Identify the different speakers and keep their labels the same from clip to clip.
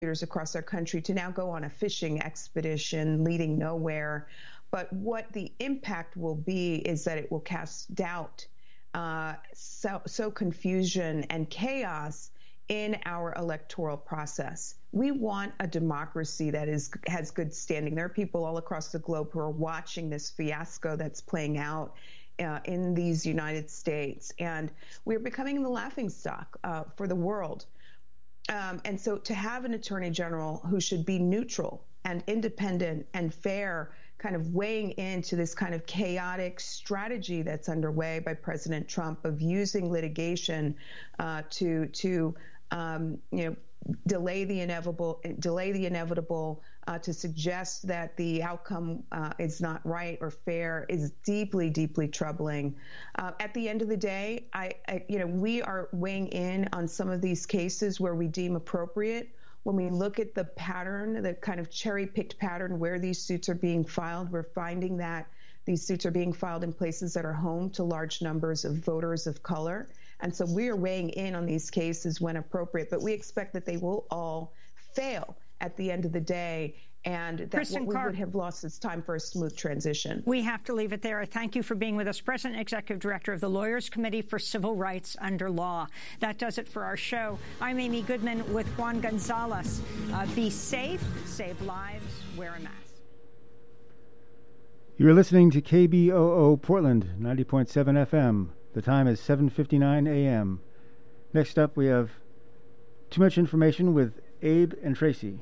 Speaker 1: leaders across our country to now go on a fishing expedition leading nowhere. But what the impact will be is that it will cast doubt, so confusion and chaos in our electoral process. We want a democracy that has good standing. There are people all across the globe who are watching this fiasco that's playing out in these United States, and we're becoming the laughingstock for the world. And so to have an attorney general who should be neutral and independent and fair, kind of weighing into this kind of chaotic strategy that's underway by President Trump of using litigation to delay the inevitable, to suggest that the outcome is not right or fair is deeply, deeply troubling. At the end of the day, we are weighing in on some of these cases where we deem appropriate. When we look at the pattern, the kind of cherry-picked pattern where these suits are being filed, we're finding that these suits are being filed in places that are home to large numbers of voters of color. And so we are weighing in on these cases when appropriate, but we expect that they will all fail at the end of the day, and that
Speaker 2: Kristen
Speaker 1: what we
Speaker 2: Carr,
Speaker 1: would have lost is time for a smooth transition.
Speaker 2: We have to leave it there. Thank you for being with us, President and Executive Director of the Lawyers Committee for Civil Rights Under Law. That does it for our show. I'm Amy Goodman with Juan Gonzalez. Be safe, save lives, wear a mask.
Speaker 3: You're listening to KBOO Portland, 90.7 FM. The time is 7:59 a.m. Next up, we have Too Much Information with Abe and Tracy.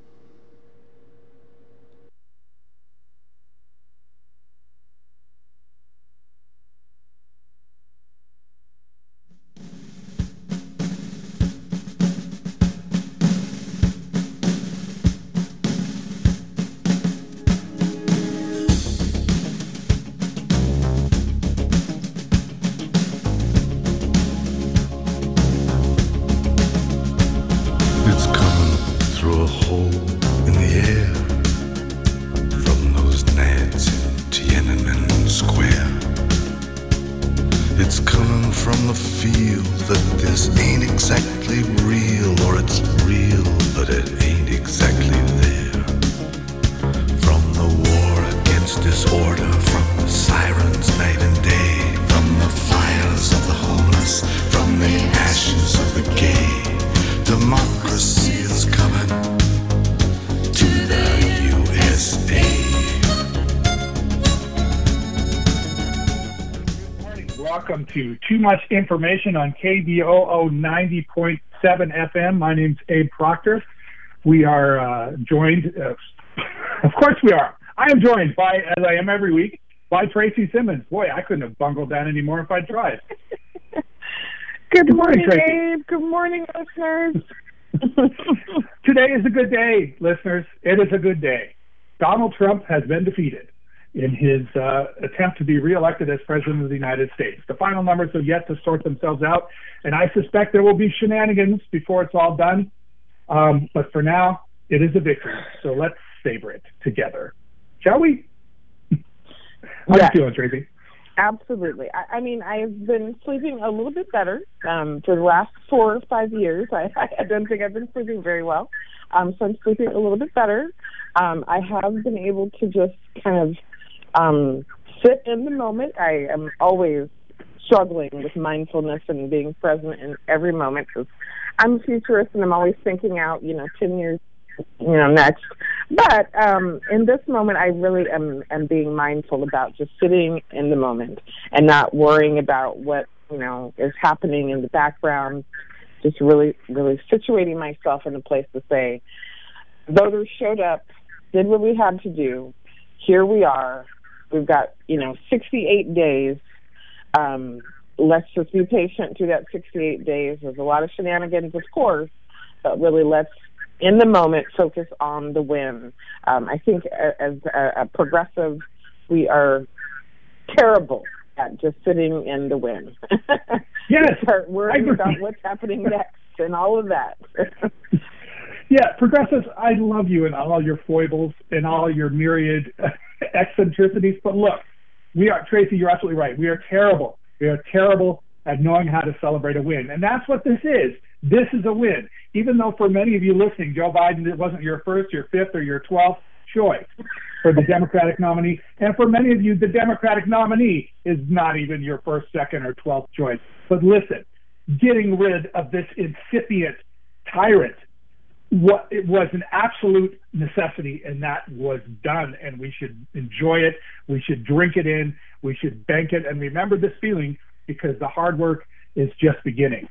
Speaker 4: Welcome to Too Much Information on KBOO 90.7 FM. My name's Abe Proctor. We are joined, of course we are. I am joined by, as I am every week, by Tracy Simmons. Boy, I couldn't have bungled that anymore if I tried.
Speaker 5: Good morning,
Speaker 4: Tracy.
Speaker 5: Abe. Good morning, listeners.
Speaker 4: Today is a good day, listeners. It is a good day. Donald Trump has been defeated in his attempt to be reelected as President of the United States. The final numbers have yet to sort themselves out, and I suspect there will be shenanigans before it's all done. But for now, it is a victory. So let's savor it together. Shall we? How are you feeling, Tracy?
Speaker 5: Absolutely. I mean, I've been sleeping a little bit better for the last 4 or 5 years. I don't think I've been sleeping very well. So I'm sleeping a little bit better. I have been able to just kind of sit in the moment. I am always struggling with mindfulness and being present in every moment because I'm a futurist and I'm always thinking out, 10 years, next. But in this moment, I really am being mindful about just sitting in the moment and not worrying about what, is happening in the background, just really, really situating myself in a place to say, voters showed up, did what we had to do, here we are. We've got, 68 days. Let's just be patient through that 68 days. There's a lot of shenanigans, of course, but really let's, in the moment, focus on the win. I think as a progressive, we are terrible at just sitting in the win.
Speaker 4: Yes.
Speaker 5: Start worrying about what's happening next and all of that.
Speaker 4: Yeah, progressives, I love you and all your foibles and all your myriad eccentricities. But look, Tracy, you're absolutely right. We are terrible. We are terrible at knowing how to celebrate a win. And that's what this is. This is a win. Even though for many of you listening, Joe Biden, it wasn't your first, your fifth, or your 12th choice for the Democratic nominee. And for many of you, the Democratic nominee is not even your first, second, or 12th choice. But listen, getting rid of this incipient tyrant, it was an absolute necessity, and that was done, and we should enjoy it. We should drink it in. We should bank it, and remember this feeling, because the hard work is just beginning.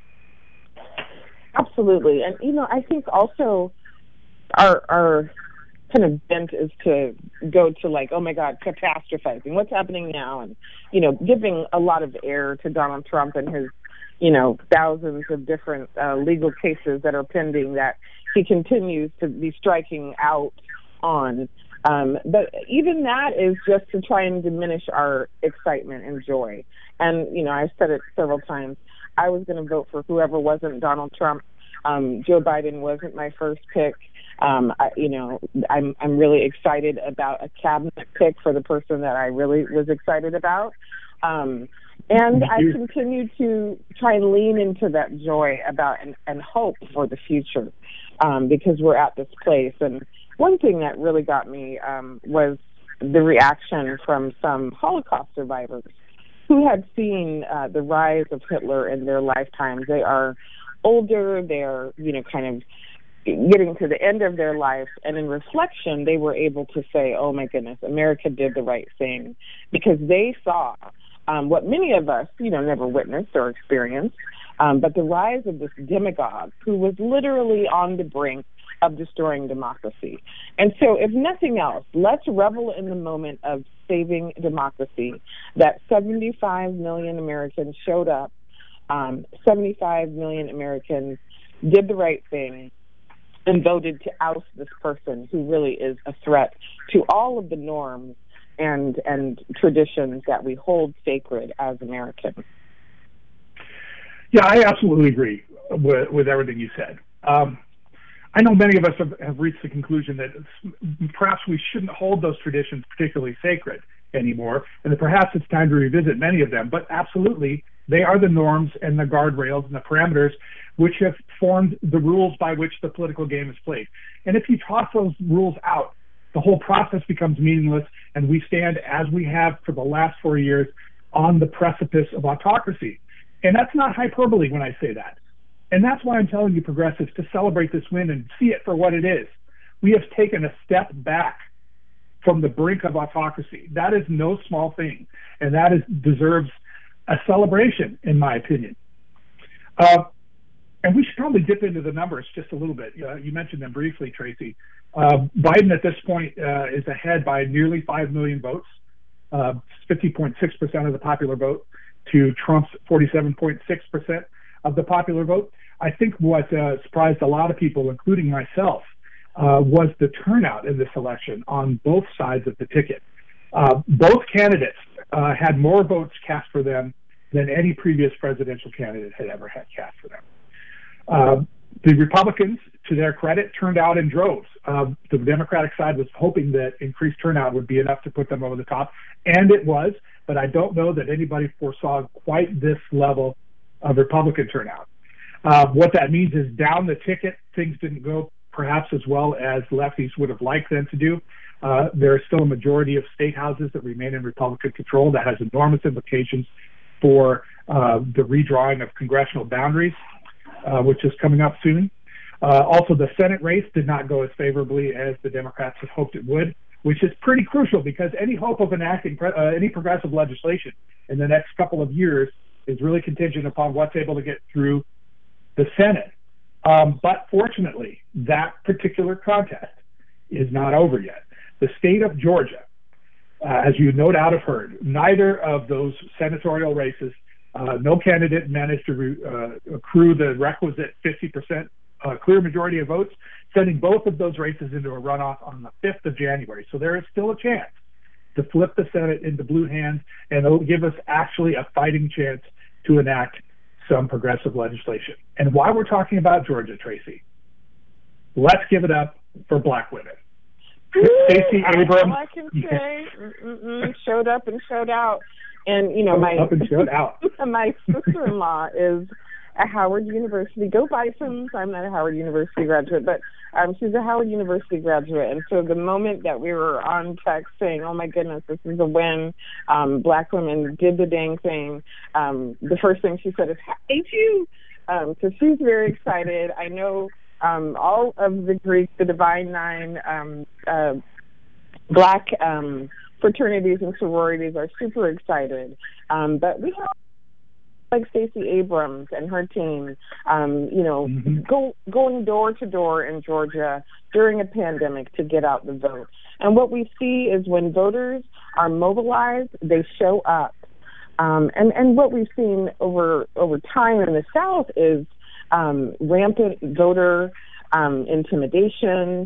Speaker 5: Absolutely. And, I think also our kind of bent is to go to like, oh my God, catastrophizing. What's happening now? And, giving a lot of air to Donald Trump and his, thousands of different legal cases that are pending that he continues to be striking out on. But even that is just to try and diminish our excitement and joy. And, I've said it several times. I was going to vote for whoever wasn't Donald Trump. Joe Biden wasn't my first pick. I'm really excited about a cabinet pick for the person that I really was excited about. And I continue to try and lean into that joy about and hope for the future, because we're at this place. And one thing that really got me was the reaction from some Holocaust survivors who had seen the rise of Hitler in their lifetimes. They are older, they're, kind of getting to the end of their life, and in reflection, they were able to say, oh my goodness, America did the right thing, because they saw what many of us, never witnessed or experienced, but the rise of this demagogue who was literally on the brink of destroying democracy. And so, if nothing else, let's revel in the moment of saving democracy, that 75 million Americans showed up, 75 million Americans did the right thing and voted to oust this person who really is a threat to all of the norms and traditions that we hold sacred as Americans.
Speaker 4: Yeah, I absolutely agree with everything you said. I know many of us have reached the conclusion that perhaps we shouldn't hold those traditions particularly sacred anymore, and that perhaps it's time to revisit many of them. But absolutely, they are the norms and the guardrails and the parameters which have formed the rules by which the political game is played. And if you toss those rules out, the whole process becomes meaningless, and we stand, as we have for the last 4 years, on the precipice of autocracy. And that's not hyperbole when I say that. And that's why I'm telling you, progressives, to celebrate this win and see it for what it is. We have taken a step back from the brink of autocracy. That is no small thing, and that deserves a celebration, in my opinion. And we should probably dip into the numbers just a little bit. You mentioned them briefly, Tracy. Biden at this point is ahead by nearly 5 million votes, 50.6% of the popular vote, to Trump's 47.6% of the popular vote. I think what surprised a lot of people, including myself, was the turnout in this election on both sides of the ticket. Both candidates had more votes cast for them than any previous presidential candidate had ever had cast for them. The Republicans, to their credit, turned out in droves. The Democratic side was hoping that increased turnout would be enough to put them over the top, and it was, but I don't know that anybody foresaw quite this level of Republican turnout. What that means is down the ticket, things didn't go perhaps as well as lefties would have liked them to do. There are still a majority of state houses that remain in Republican control. That has enormous implications for the redrawing of congressional boundaries, which is coming up soon. Also, the Senate race did not go as favorably as the Democrats had hoped it would, which is pretty crucial because any hope of enacting any progressive legislation in the next couple of years is really contingent upon what's able to get through the Senate. But fortunately, that particular contest is not over yet. The state of Georgia, as you no doubt have heard, neither of those senatorial races, no candidate managed to accrue the requisite 50% clear majority of votes, sending both of those races into a runoff on the 5th of January. So there is still a chance to flip the Senate into blue hands, and it'll give us actually a fighting chance to enact some progressive legislation. And while we're talking about Georgia, Tracy, let's give it up for Black women. Stacey Abrams.
Speaker 5: All I can say, showed up and showed out. And, you know,
Speaker 4: up and showed out.
Speaker 5: My sister-in-law is a Howard University. Go Bisons. I'm not a Howard University graduate, but she's a Howard University graduate. And so the moment that we were on text saying, oh, my goodness, this is a win, Black women did the dang thing, the first thing she said is, hate you. So she's very excited. I know all of the Greek, the Divine Nine, Black fraternities and sororities are super excited. But we have like Stacey Abrams and her team, going door to door in Georgia during a pandemic to get out the vote. And what we see is when voters are mobilized, they show up. And what we've seen over time in the South is rampant voter intimidation,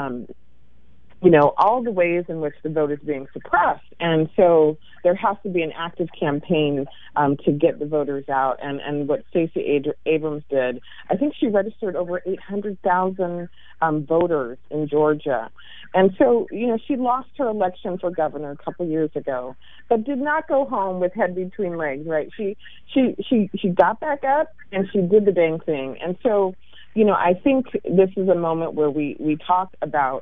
Speaker 5: all the ways in which the vote is being suppressed. And so there has to be an active campaign to get the voters out. And what Stacey Abrams did, I think she registered over 800,000 voters in Georgia. And so, she lost her election for governor a couple years ago, but did not go home with head between legs, right? She got back up and she did the dang thing. And so, I think this is a moment where we talk about,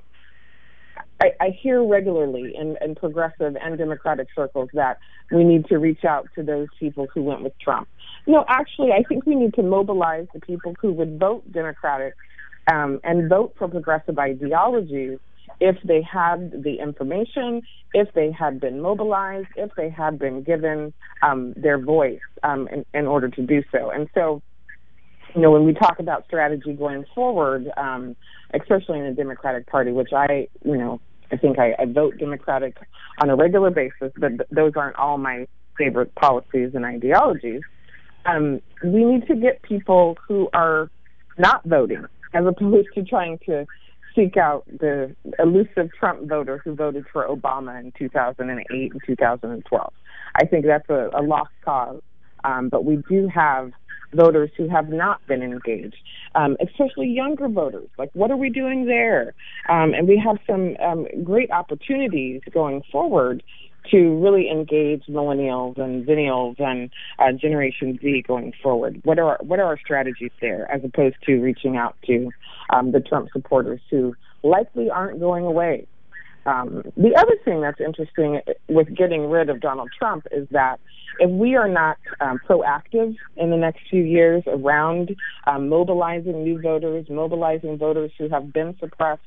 Speaker 5: I hear regularly in progressive and Democratic circles that we need to reach out to those people who went with Trump. Actually, I think we need to mobilize the people who would vote Democratic and vote for progressive ideologies if they had the information, if they had been mobilized, if they had been given their voice in order to do so. And so, when we talk about strategy going forward, especially in the Democratic Party, which I think I vote Democratic on a regular basis, but those aren't all my favorite policies and ideologies. We need to get people who are not voting, as opposed to trying to seek out the elusive Trump voter who voted for Obama in 2008 and 2012. I think that's a lost cause, but we do have voters who have not been engaged, especially younger voters. Like, what are we doing there? And we have some great opportunities going forward to really engage millennials and zennials and Generation Z going forward. What are our strategies there, as opposed to reaching out to the Trump supporters who likely aren't going away? The other thing that's interesting with getting rid of Donald Trump is that if we are not proactive in the next few years around mobilizing new voters, mobilizing voters who have been suppressed,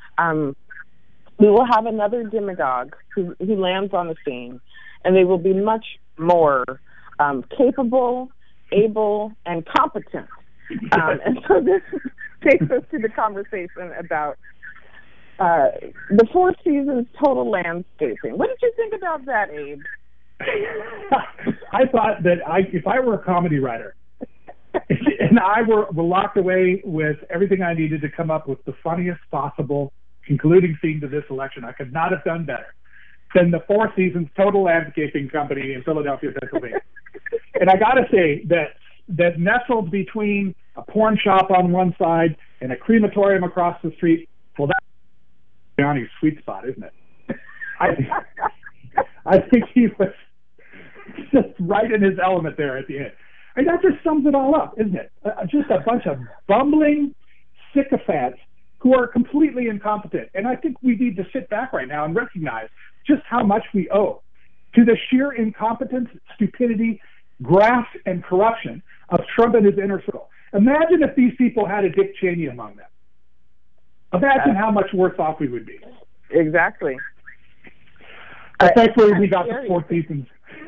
Speaker 5: we will have another demagogue who lands on the scene, and they will be much more capable, able, and competent. And so this takes us to the conversation about the Four Seasons total landscaping. What did you think about that, Abe?
Speaker 4: I thought that if I were a comedy writer and I were locked away with everything I needed to come up with the funniest possible concluding scene to this election, I could not have done better than the Four Seasons Total Landscaping Company in Philadelphia, Pennsylvania. And I got to say that nestled between a porn shop on one side and a crematorium across the street, well, that's Johnny's sweet spot, isn't it? I think he was just right in his element there at the end. And that just sums it all up, isn't it? Just a bunch of bumbling sycophants who are completely incompetent. And I think we need to sit back right now and recognize just how much we owe to the sheer incompetence, stupidity, graft, and corruption of Trump and his inner circle. Imagine if these people had a Dick Cheney among them. Imagine how much worse off we would be.
Speaker 5: Exactly.
Speaker 4: But thankfully, we got the Four Seasons.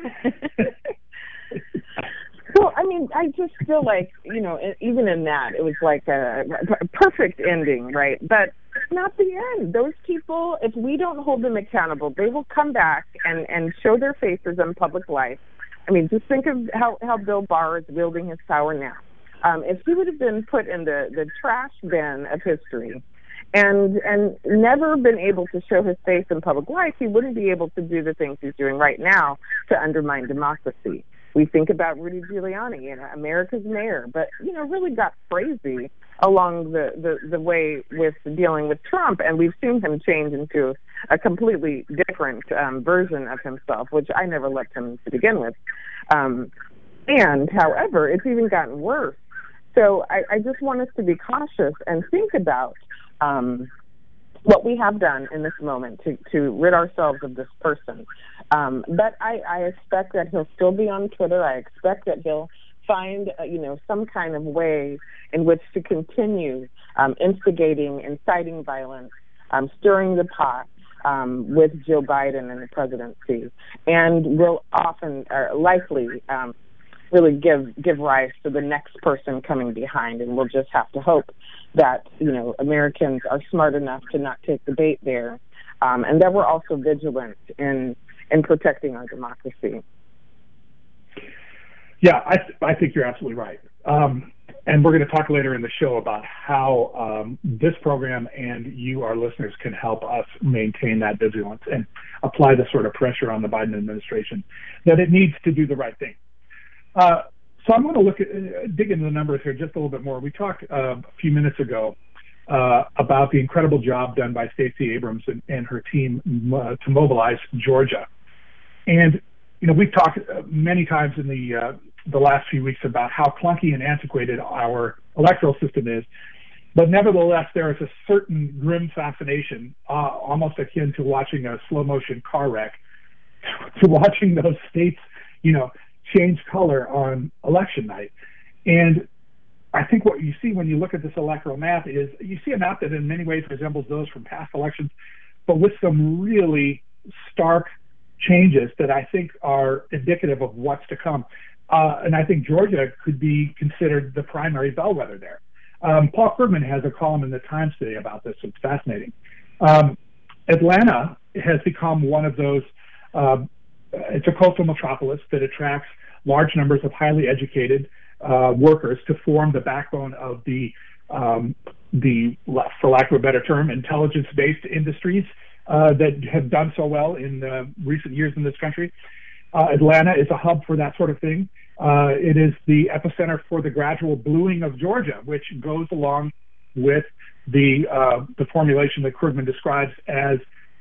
Speaker 5: Well, I mean, I just feel like, even in that, it was like a perfect ending, right? But not the end. Those people, if we don't hold them accountable, they will come back and show their faces in public life. I mean, just think of how Bill Barr is wielding his power now. If he would have been put in the trash bin of history and never been able to show his face in public life, he wouldn't be able to do the things he's doing right now to undermine democracy. We think about Rudy Giuliani, America's mayor, but, really got crazy along the way with dealing with Trump, and we've seen him change into a completely different version of himself, which I never loved him to begin with. And, however, it's even gotten worse. So I just want us to be cautious and think about what we have done in this moment to rid ourselves of this person. But I expect that he'll still be on Twitter. I expect that he'll find, some kind of way in which to continue instigating, inciting violence, stirring the pot with Joe Biden and the presidency, and will often, likely, really give rise to the next person coming behind. And we'll just have to hope that, Americans are smart enough to not take the bait there, and that we're also vigilant in protecting our democracy.
Speaker 4: Yeah, I think you're absolutely right. And we're going to talk later in the show about how this program and you, our listeners, can help us maintain that vigilance and apply the sort of pressure on the Biden administration that it needs to do the right thing. So I'm going to dig into the numbers here just a little bit more. We talked a few minutes ago about the incredible job done by Stacey Abrams and her team to mobilize Georgia. And, we've talked many times in the last few weeks about how clunky and antiquated our electoral system is. But nevertheless, there is a certain grim fascination, almost akin to watching a slow-motion car wreck, to watching those states, change color on election night. And I think what you see when you look at this electoral map is you see a map that in many ways resembles those from past elections, but with some really stark changes that I think are indicative of what's to come. And I think Georgia could be considered the primary bellwether there. Paul Krugman has a column in the Times today about this. It's fascinating. Atlanta has become one of those, it's a coastal metropolis that attracts large numbers of highly educated workers to form the backbone of the, for lack of a better term, intelligence-based industries that have done so well in recent years in this country. Atlanta is a hub for that sort of thing. It is the epicenter for the gradual bluing of Georgia, which goes along with the formulation that Krugman describes as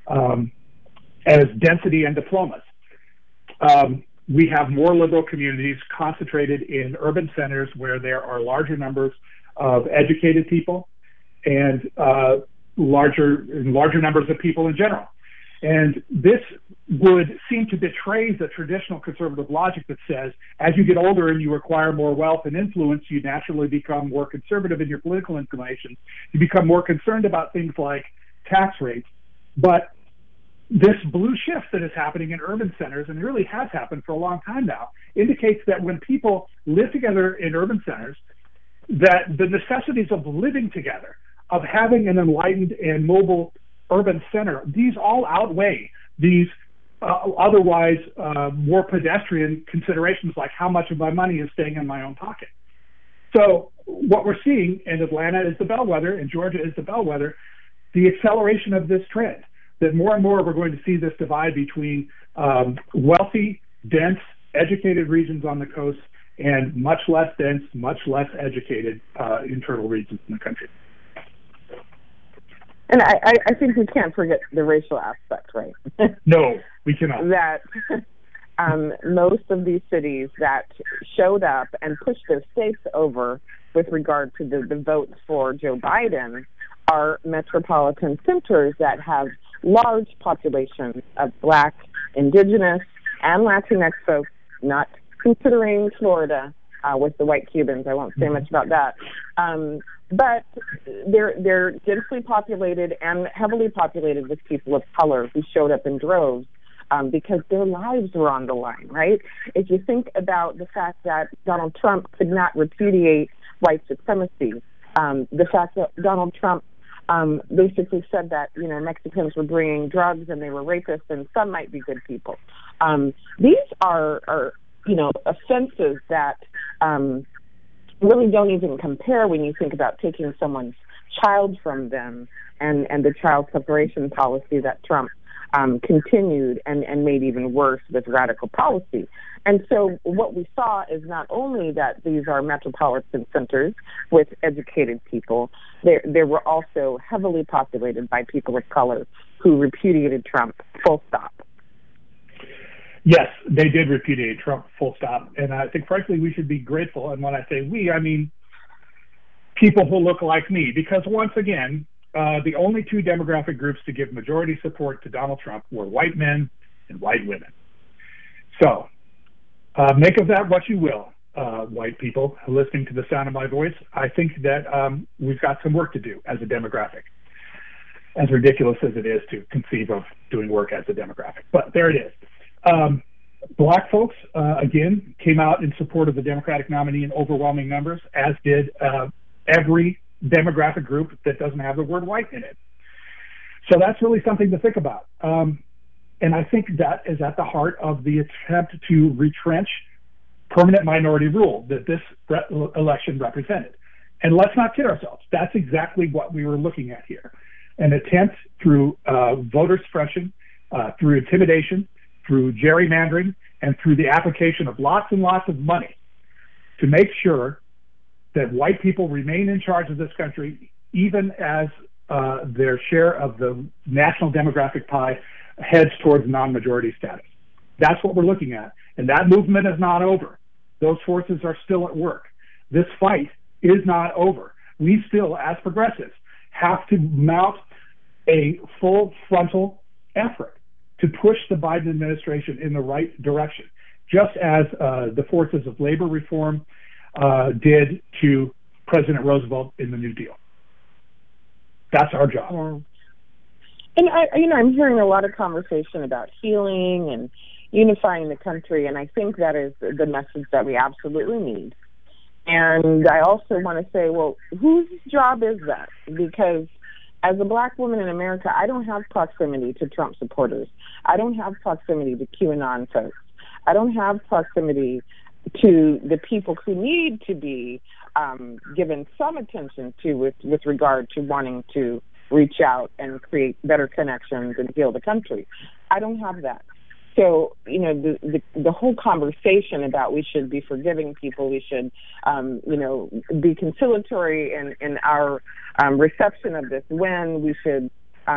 Speaker 4: density and diplomas. We have more liberal communities concentrated in urban centers where there are larger numbers of educated people and larger numbers of people in general. And this would seem to betray the traditional conservative logic that says, as you get older and you acquire more wealth and influence, you naturally become more conservative in your political inclinations. You become more concerned about things like tax rates. But this blue shift that is happening in urban centers, and really has happened for a long time now, indicates that when people live together in urban centers, that the necessities of living together, of having an enlightened and mobile urban center, these all outweigh these otherwise more pedestrian considerations like how much of my money is staying in my own pocket. So what we're seeing, and Atlanta is the bellwether and Georgia is the bellwether, the acceleration of this trend, that more and more we're going to see this divide between wealthy, dense, educated regions on the coast and much less dense, much less educated internal regions in the country.
Speaker 5: And I think we can't forget the racial aspect, right?
Speaker 4: No, we cannot.
Speaker 5: That most of these cities that showed up and pushed their states over with regard to the votes for Joe Biden are metropolitan centers that have large populations of Black, Indigenous, and Latinx folks, not considering Florida with the white Cubans. I won't say much about that. But they're densely populated and heavily populated with people of color who showed up in droves because their lives were on the line, right? If you think about the fact that Donald Trump could not repudiate white supremacy, the fact that Donald Trump basically said that, Mexicans were bringing drugs and they were rapists and some might be good people. These are offenses that really don't even compare when you think about taking someone's child from them and the child separation policy that Trump continued and made even worse with radical policy. And so what we saw is not only that these are metropolitan centers with educated people, they were also heavily populated by people of color who repudiated Trump, full stop.
Speaker 4: Yes, they did repudiate Trump, full stop. And I think, frankly, we should be grateful. And when I say we, I mean people who look like me. Because once again, the only two demographic groups to give majority support to Donald Trump were white men and white women. So make of that what you will, white people listening to the sound of my voice. I think that we've got some work to do as a demographic, as ridiculous as it is to conceive of doing work as a demographic. But there it is. Black folks, again, came out in support of the Democratic nominee in overwhelming numbers, as did every demographic group that doesn't have the word white in it. So that's really something to think about. And I think that is at the heart of the attempt to retrench permanent minority rule that this election represented. And let's not kid ourselves. That's exactly what we were looking at here. An attempt through voter suppression, through intimidation, through gerrymandering, and through the application of lots and lots of money to make sure that white people remain in charge of this country, even as their share of the national demographic pie heads towards non-majority status. That's what we're looking at. And that movement is not over. Those forces are still at work. This fight is not over. We still, as progressives, have to mount a full frontal effort to push the Biden administration in the right direction, just as the forces of labor reform did to President Roosevelt in the New Deal. That's our job.
Speaker 5: Yeah. And I'm hearing a lot of conversation about healing and unifying the country, and I think that is the message that we absolutely need. And I also want to say, well, whose job is that? Because as a black woman in America, I don't have proximity to Trump supporters. I don't have proximity to QAnon folks. I don't have proximity to the people who need to be given some attention to with regard to wanting to reach out and create better connections and heal the country. I don't have that. So, the whole conversation about we should be forgiving people, we should, be conciliatory in our reception of this win, we should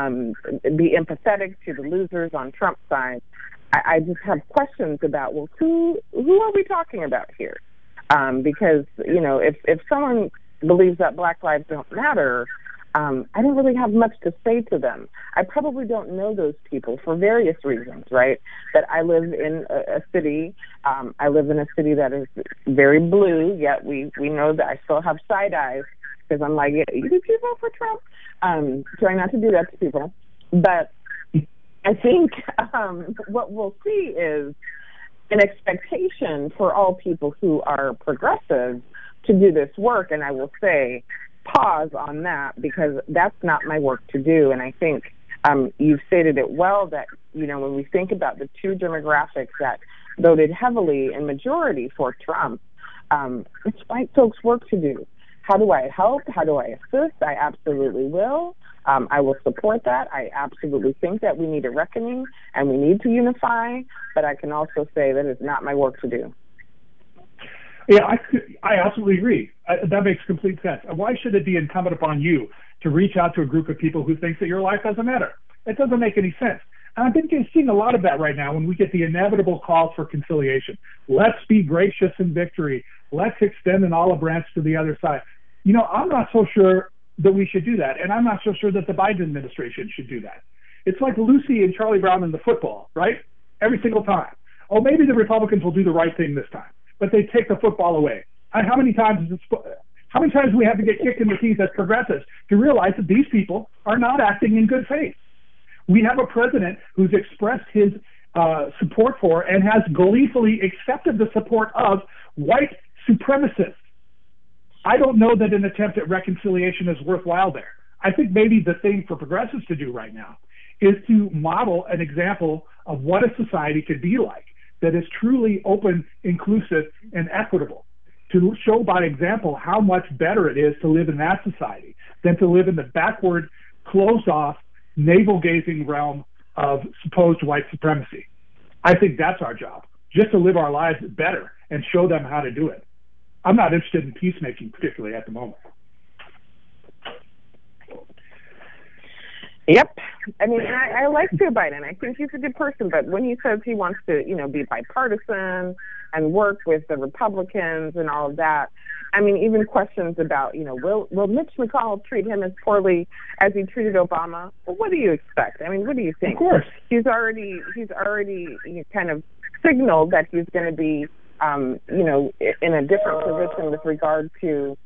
Speaker 5: be empathetic to the losers on Trump's side. I just have questions about, well, who are we talking about here? Because, if someone believes that Black lives don't matter, I don't really have much to say to them. I probably don't know those people for various reasons, right? That I live in a city. I live in a city that is very blue, yet we know that I still have side eyes because I'm like, you vote for Trump? Trying not to do that to people. But I think what we'll see is an expectation for all people who are progressive to do this work. And I will say, pause on that, because that's not my work to do. And I think you've stated it well that, when we think about the two demographics that voted heavily in majority for Trump, it's white folks' work to do. How do I help? How do I assist? I absolutely will. I will support that. I absolutely think that we need a reckoning and we need to unify, but I can also say that it's not my work to do.
Speaker 4: Yeah, I absolutely agree. That makes complete sense. Why should it be incumbent upon you to reach out to a group of people who think that your life doesn't matter? It doesn't make any sense. And I've been seeing a lot of that right now when we get the inevitable calls for conciliation. Let's be gracious in victory. Let's extend an olive branch to the other side. I'm not so sure that we should do that, and I'm not so sure that the Biden administration should do that. It's like Lucy and Charlie Brown in the football, right? Every single time. Oh, maybe the Republicans will do the right thing this time, but they take the football away. How many times do we have to get kicked in the teeth as progressives to realize that these people are not acting in good faith? We have a president who's expressed his support for and has gleefully accepted the support of white supremacists. I don't know that an attempt at reconciliation is worthwhile there. I think maybe the thing for progressives to do right now is to model an example of what a society could be like that is truly open, inclusive, and equitable, to show by example how much better it is to live in that society than to live in the backward, closed-off, navel-gazing realm of supposed white supremacy. I think that's our job, just to live our lives better and show them how to do it. I'm not interested in peacemaking, particularly at the moment.
Speaker 5: Yep, I mean, I like Joe Biden. I think he's a good person, but when he says he wants to, be bipartisan and work with the Republicans and all of that, I mean, even questions about, will Mitch McConnell treat him as poorly as he treated Obama? Well, what do you expect? I mean, what do you think?
Speaker 4: Of course.
Speaker 5: He's already kind of signaled that he's going to be, in a different position with regard to,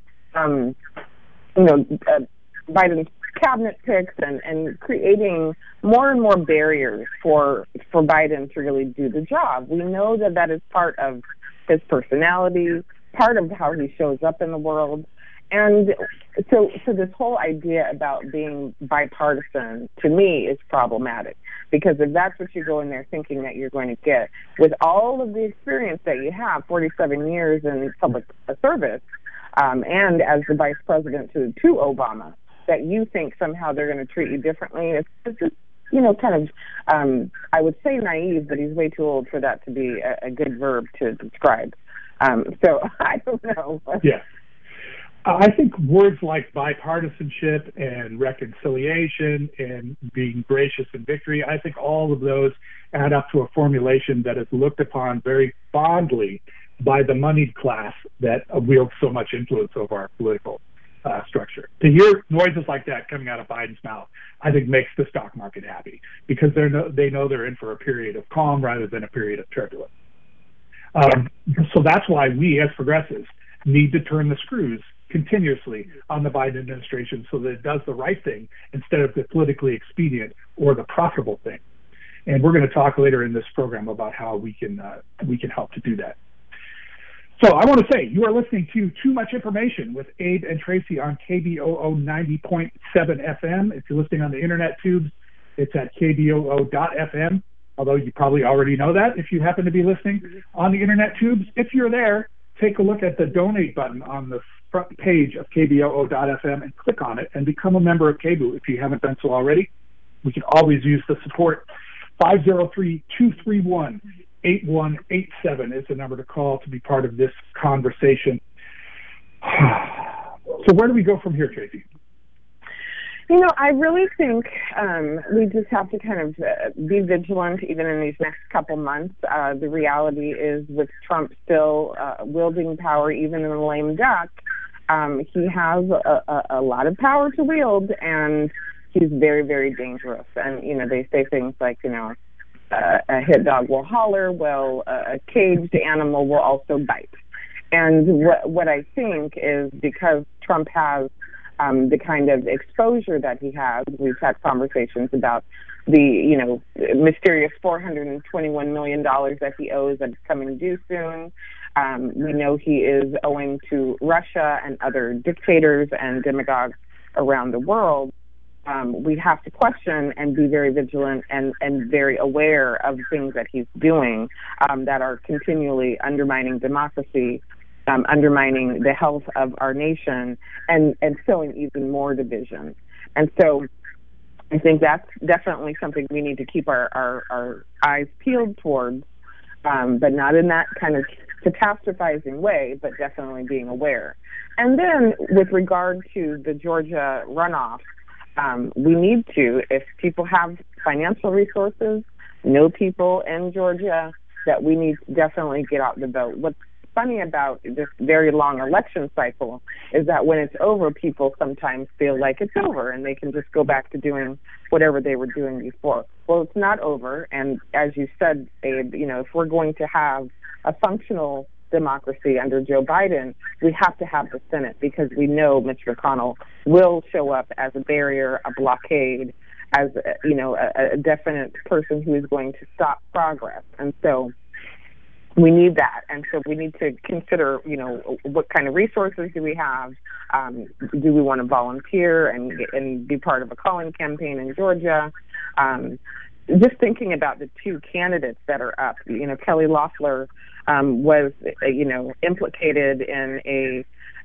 Speaker 5: Biden's cabinet picks and creating more and more barriers for Biden to really do the job. We know that is part of his personality, part of how he shows up in the world. And so this whole idea about being bipartisan, to me, is problematic. Because if that's what you go in there thinking that you're going to get, with all of the experience that you have, 47 years in public service, and as the vice president to Obama, that you think somehow they're going to treat you differently, it's just, kind of, I would say naive, but he's way too old for that to be a good verb to describe. So I don't know.
Speaker 4: Yeah. I think words like bipartisanship and reconciliation and being gracious in victory, I think all of those add up to a formulation that is looked upon very fondly by the moneyed class that wields so much influence over our political structure. To hear noises like that coming out of Biden's mouth, I think makes the stock market happy, because they know they're in for a period of calm rather than a period of turbulence. So that's why we as progressives need to turn the screws continuously on the Biden administration so that it does the right thing instead of the politically expedient or the profitable thing. And we're going to talk later in this program about how we can help to do that. So I want to say you are listening to Too Much Information with Abe and Tracy on KBOO 90.7 FM. If you're listening on the internet tubes, it's at kboo.fm, although you probably already know that if you happen to be listening on the internet tubes. If you're there, take a look at the donate button on the front page of kboo.fm and click on it and become a member of KBOO if you haven't done so already. We can always use the support. 503-231-8187 is the number to call to be part of this conversation. So where do we go from here, Tracy?
Speaker 5: I really think we just have to kind of be vigilant even in these next couple months. The reality is, with Trump still wielding power even in the lame duck, he has a lot of power to wield, and he's very, very dangerous. And, they say things like, a hit dog will holler, well, a caged animal will also bite. And what I think is, because Trump has the kind of exposure that he has, we've had conversations about the, mysterious $421 million that he owes that's coming due soon. We know he is owing to Russia and other dictators and demagogues around the world. We have to question and be very vigilant and very aware of things that he's doing that are continually undermining democracy, undermining the health of our nation, and sowing even more division. And so I think that's definitely something we need to keep our eyes peeled towards, but not in that kind of catastrophizing way, but definitely being aware. And then with regard to the Georgia runoff, we need to, if people have financial resources, know people in Georgia, that we need to definitely get out the vote. What's funny about this very long election cycle is that when it's over, people sometimes feel like it's over and they can just go back to doing whatever they were doing before. Well, it's not over. And as you said, Abe, if we're going to have a functional democracy under Joe Biden, we have to have the Senate, because we know Mitch McConnell will show up as a barrier, a blockade, as a definite person who is going to stop progress. And so we need that. And so we need to consider, what kind of resources do we have? Do we want to volunteer and be part of a calling campaign in Georgia? Just thinking about the two candidates that are up, Kelly Loeffler was, implicated in a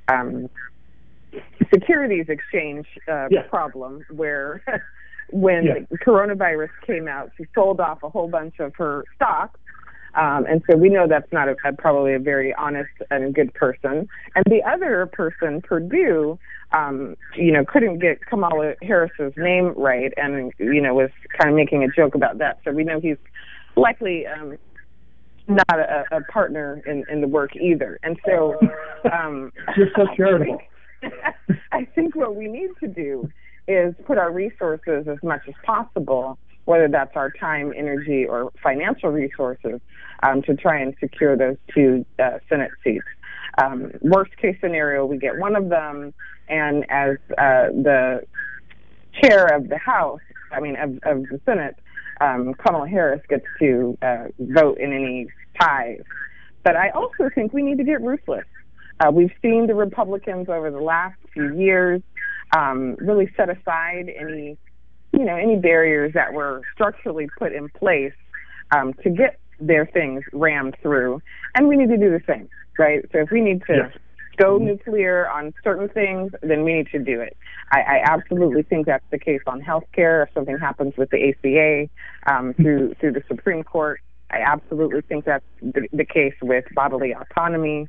Speaker 5: securities exchange problem where when the coronavirus came out, she sold off a whole bunch of her stocks And so we know that's not probably a very honest and good person. And the other person, Perdue, couldn't get Kamala Harris's name right, and was kind of making a joke about that. So we know he's likely not a partner in the work either. And so
Speaker 4: you're so charitable.
Speaker 5: I think what we need to do is put our resources as much as possible, whether that's our time, energy, or financial resources, to try and secure those two Senate seats. Worst case scenario, we get one of them, and as the chair of the House, of the Senate, Kamala Harris gets to vote in any ties. But I also think we need to get ruthless. We've seen the Republicans over the last few years really set aside any barriers that were structurally put in place to get their things rammed through, and we need to do the same, right? So if we need to go nuclear on certain things, then we need to do it. I absolutely think that's the case on health care. If something happens with the ACA through the Supreme Court, I absolutely think that's the case with bodily autonomy.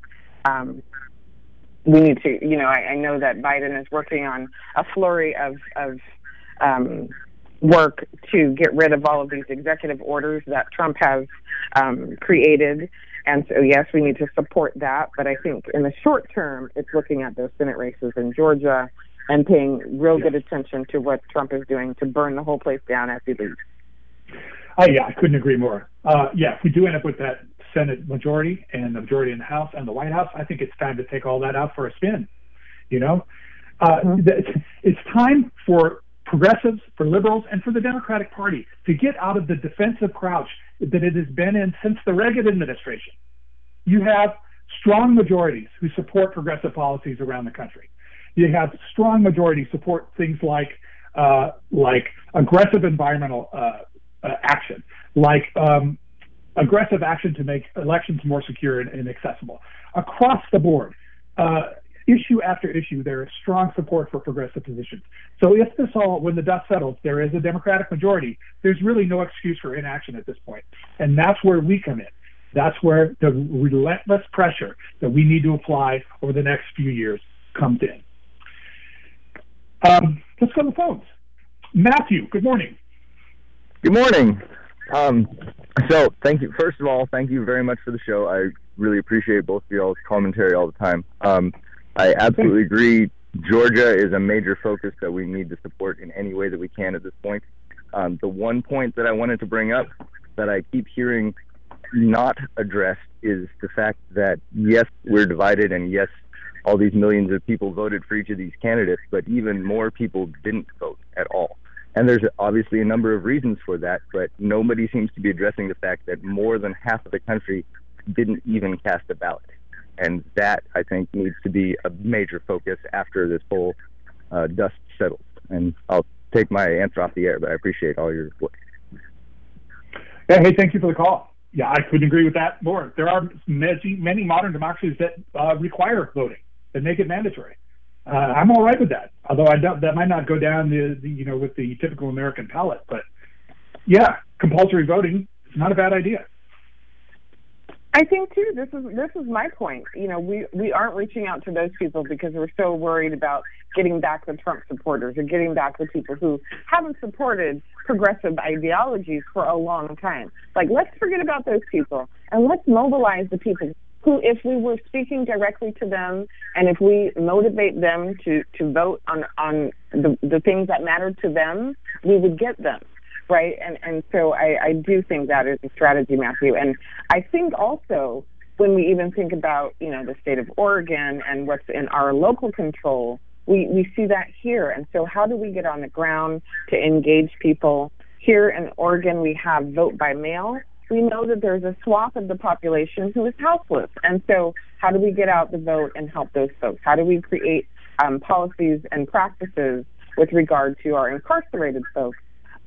Speaker 5: We need to, I know that Biden is working on a flurry of work to get rid of all of these executive orders that Trump has created. And so, yes, we need to support that. But I think in the short term, it's looking at those Senate races in Georgia and paying real good attention to what Trump is doing to burn the whole place down as he leaves.
Speaker 4: I couldn't agree more. If we do end up with that Senate majority and the majority in the House and the White House, I think it's time to take all that out for a spin. It's time for progressives, for liberals, and for the Democratic Party to get out of the defensive crouch that it has been in since the Reagan administration. You have strong majorities who support progressive policies around the country. You have strong majorities support things like aggressive environmental action, like aggressive action to make elections more secure and accessible. Across the board, issue after issue, there is strong support for progressive positions. So if when the dust settles, there is a Democratic majority, there's really no excuse for inaction at this point. And that's where we come in. That's where the relentless pressure that we need to apply over the next few years comes in. Let's go to the phones. Matthew, good morning.
Speaker 6: Good morning. So thank you. First of all, thank you very much for the show. I really appreciate both of y'all's commentary all the time. I absolutely agree. Georgia is a major focus that we need to support in any way that we can at this point. The one point that I wanted to bring up that I keep hearing not addressed is the fact that, yes, we're divided, and yes, all these millions of people voted for each of these candidates, but even more people didn't vote at all. And there's obviously a number of reasons for that, but nobody seems to be addressing the fact that more than half of the country didn't even cast a ballot. And that, I think, needs to be a major focus after this whole dust settles. And I'll take my answer off the air, but I appreciate all your work.
Speaker 4: Yeah, hey, thank you for the call. Yeah, I couldn't agree with that more. There are many modern democracies that require voting, that make it mandatory. I'm all right with that, although I doubt that might not go down with the typical American palate. But yeah, compulsory voting is not a bad idea.
Speaker 5: I think too. This is my point. We aren't reaching out to those people because we're so worried about getting back the Trump supporters or getting back the people who haven't supported progressive ideologies for a long time. Like, let's forget about those people and let's mobilize the people who, if we were speaking directly to them and if we motivate them to vote on the things that matter to them, we would get them. Right. And so I do think that is a strategy, Matthew. And I think also when we even think about, the state of Oregon and what's in our local control, we see that here. And so how do we get on the ground to engage people? Here in Oregon, we have vote by mail. We know that there's a swath of the population who is houseless. And so how do we get out the vote and help those folks? How do we create policies and practices with regard to our incarcerated folks?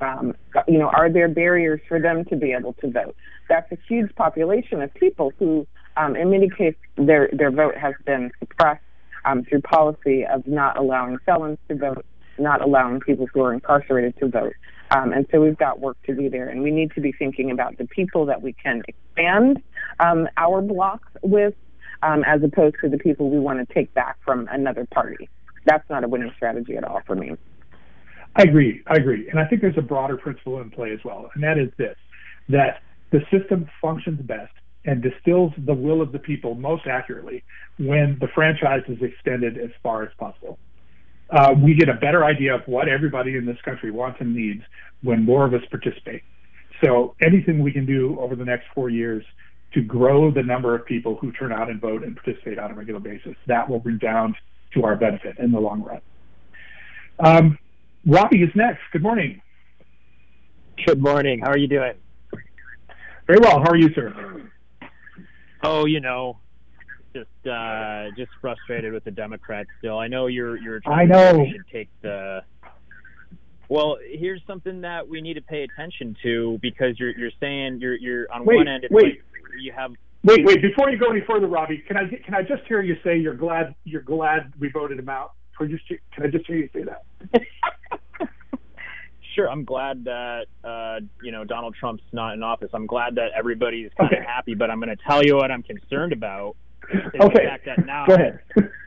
Speaker 5: Are there barriers for them to be able to vote? That's a huge population of people who, in many cases, their vote has been suppressed through policy of not allowing felons to vote, not allowing people who are incarcerated to vote. And so we've got work to do there, and we need to be thinking about the people that we can expand our blocks with, as opposed to the people we want to take back from another party. That's not a winning strategy at all for me.
Speaker 4: I agree. And I think there's a broader principle in play as well, and that is this, that the system functions best and distills the will of the people most accurately when the franchise is extended as far as possible. We get a better idea of what everybody in this country wants and needs when more of us participate. So anything we can do over the next 4 years to grow the number of people who turn out and vote and participate on a regular basis, that will redound to our benefit in the long run. Robbie is next. Good morning.
Speaker 7: Good morning. How are you doing?
Speaker 4: Very well. How are you, sir?
Speaker 7: Oh, just frustrated with the Democrats still. I know you're trying to take the. Well, here's something that we need to pay attention to, because you're saying you're on one end. It's like you have.
Speaker 4: Wait! Before you go any further, Robbie, can I just hear you say you're glad we voted him out? Can I just hear you say that?
Speaker 7: Sure, I'm glad that Donald Trump's not in office. I'm glad that everybody's kind of happy, but I'm going to tell you what I'm concerned about. The fact that now,
Speaker 4: go ahead.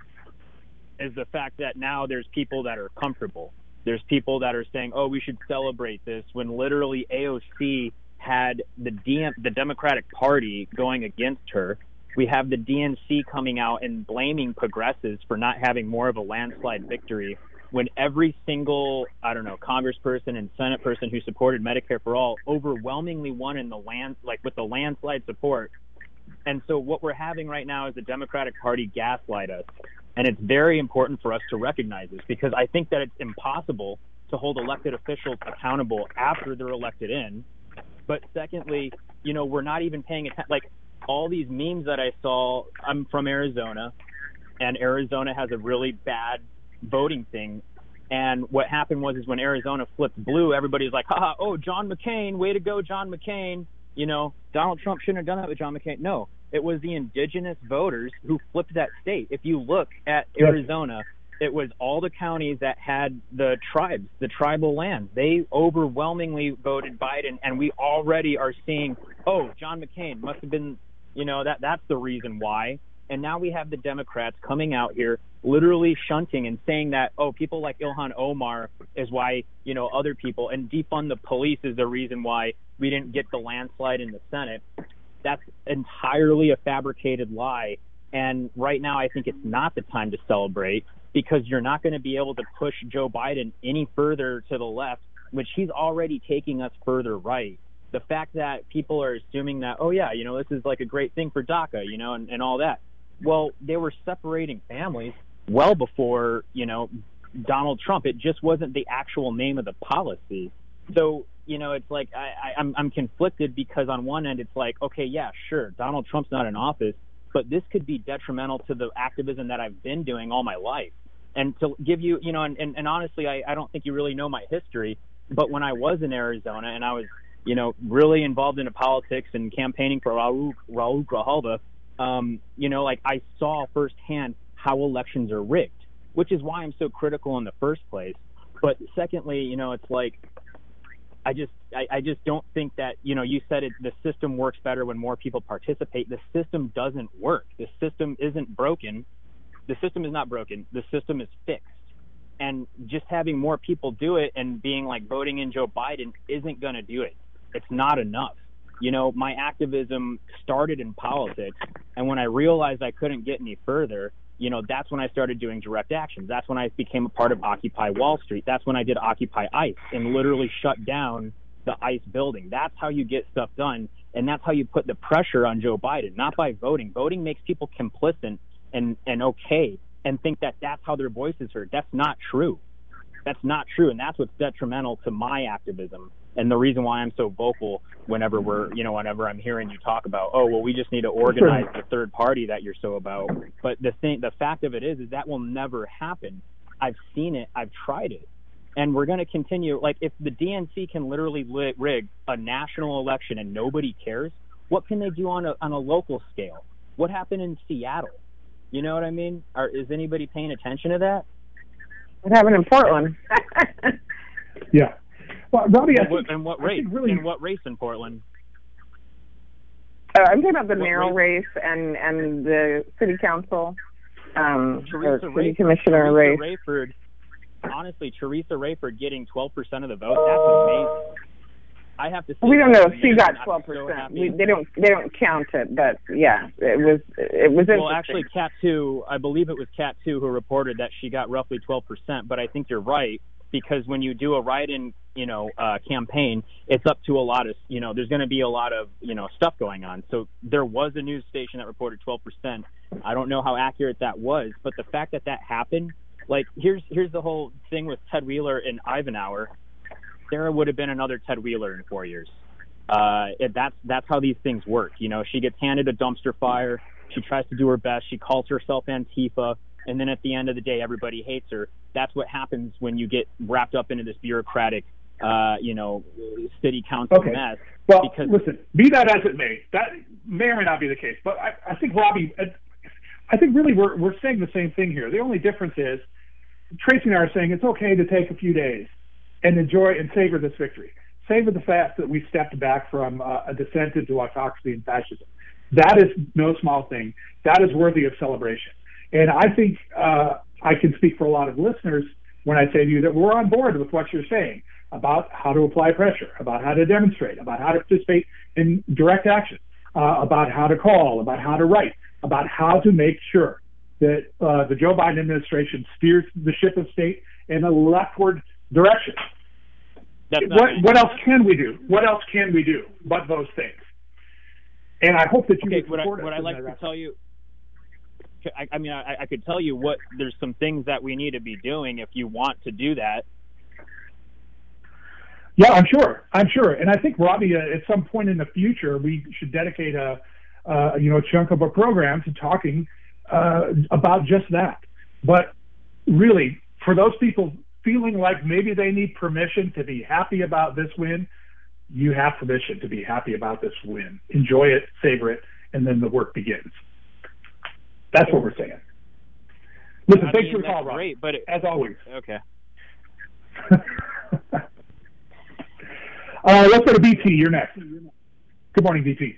Speaker 7: Is the fact that now there's people that are comfortable. There's people that are saying, "Oh, we should celebrate this," when literally AOC had the Democratic Party going against her. We have the DNC coming out and blaming progressives for not having more of a landslide victory, when every single, congressperson and Senate person who supported Medicare for All overwhelmingly won in with the landslide support. And so what we're having right now is the Democratic Party gaslight us. And it's very important for us to recognize this, because I think that it's impossible to hold elected officials accountable after they're elected in. But secondly, we're not even paying attention. Like, all these memes that I saw, I'm from Arizona, and Arizona has a really bad voting thing. And what happened was when Arizona flipped blue, everybody's like, haha, oh, John McCain, way to go, John McCain. Donald Trump shouldn't have done that with John McCain. No, it was the indigenous voters who flipped that state. If you look at Arizona, it was all the counties that had the tribes, the tribal lands. They overwhelmingly voted Biden, and we already are seeing, oh, John McCain must have been, that's the reason why. And now we have the Democrats coming out here literally shunting and saying that, oh, people like Ilhan Omar is why, other people, and defund the police is the reason why we didn't get the landslide in the Senate. That's entirely a fabricated lie. And right now, I think it's not the time to celebrate, because you're not going to be able to push Joe Biden any further to the left, which he's already taking us further right. The fact that people are assuming that, oh, yeah, this is like a great thing for DACA, and all that. Well, they were separating families well before, Donald Trump. It just wasn't the actual name of the policy. So, it's like I'm conflicted, because on one end, it's like, okay, yeah, sure, Donald Trump's not in office, but this could be detrimental to the activism that I've been doing all my life. And to give you, and honestly, I don't think you really know my history, but when I was in Arizona and I was, really involved in politics and campaigning for Raul Grijalva, I saw firsthand how elections are rigged, which is why I'm so critical in the first place. But secondly, it's like, I just don't think that, you said the system works better when more people participate. The system doesn't work. The system isn't broken. The system is not broken. The system is fixed. And just having more people do it and being like voting in Joe Biden isn't going to do it. It's not enough. My activism started in politics, and when I realized I couldn't get any further, that's when I started doing direct actions. That's when I became a part of Occupy Wall Street. That's when I did Occupy ICE and literally shut down the ICE building. That's how you get stuff done, and that's how you put the pressure on Joe Biden, not by voting. Voting makes people complicit and okay and think that that's how their voice is heard. That's not true. That's not true, and that's what's detrimental to my activism. And the reason why I'm so vocal whenever whenever I'm hearing you talk about, oh, well, we just need to organize the third party that you're so about. But the fact of it is that will never happen. I've seen it. I've tried it. And we're going to continue. Like, if the DNC can literally rig a national election and nobody cares, what can they do on a local scale? What happened in Seattle? You know what I mean? Is anybody paying attention to that?
Speaker 5: What happened in Portland?
Speaker 4: Yeah. Well, Robbie,
Speaker 7: in what race? Really... In what race in Portland?
Speaker 5: I'm talking about the mayoral race and the city council, city commissioner race.
Speaker 7: Rayford, honestly, Teresa Rayford getting 12% of the vote, that's amazing. I have to say,
Speaker 5: we don't know if she got 12%. They don't count it, but yeah, it was
Speaker 7: well, actually, Cat 2, I believe it was Cat 2 who reported that she got roughly 12%. But I think you're right, because when you do a write-in, campaign, it's up to a lot of, there's going to be a lot of, stuff going on. So there was a news station that reported 12%. I don't know how accurate that was, but the fact that happened, like, here's the whole thing with Ted Wheeler and Ivanhour. There would have been another Ted Wheeler in 4 years. That's how these things work. She gets handed a dumpster fire. She tries to do her best. She calls herself Antifa. And then at the end of the day, everybody hates her. That's what happens when you get wrapped up into this bureaucratic, city council mess.
Speaker 4: Well, listen, be that as it may, that may or may not be the case. But I think, Robbie, I think really we're saying the same thing here. The only difference is Tracy and I are saying it's okay to take a few days and enjoy and savor this victory. Savor the fact that we stepped back from a descent into autocracy and fascism. That is no small thing. That is worthy of celebration. And I think I can speak for a lot of listeners when I say to you that we're on board with what you're saying about how to apply pressure, about how to demonstrate, about how to participate in direct action, about how to call, about how to write, about how to make sure that the Joe Biden administration steers the ship of state in a leftward direction. What else can we do? What else can we do but those things? And I hope that you would support us.
Speaker 7: What I'd like to tell you, I could tell you there's some things that we need to be doing if you want to do that.
Speaker 4: Yeah, I'm sure. And I think, Robbie, at some point in the future, we should dedicate a chunk of a program to talking about just that. But really, for those people feeling like maybe they need permission to be happy about this win, you have permission to be happy about this win. Enjoy it, savor it, and then the work begins. That's what we're saying. Listen, thanks for the call, Rob.
Speaker 7: Great, but
Speaker 4: as always.
Speaker 7: Okay.
Speaker 4: Let's go to BT. You're next. Good morning, BT.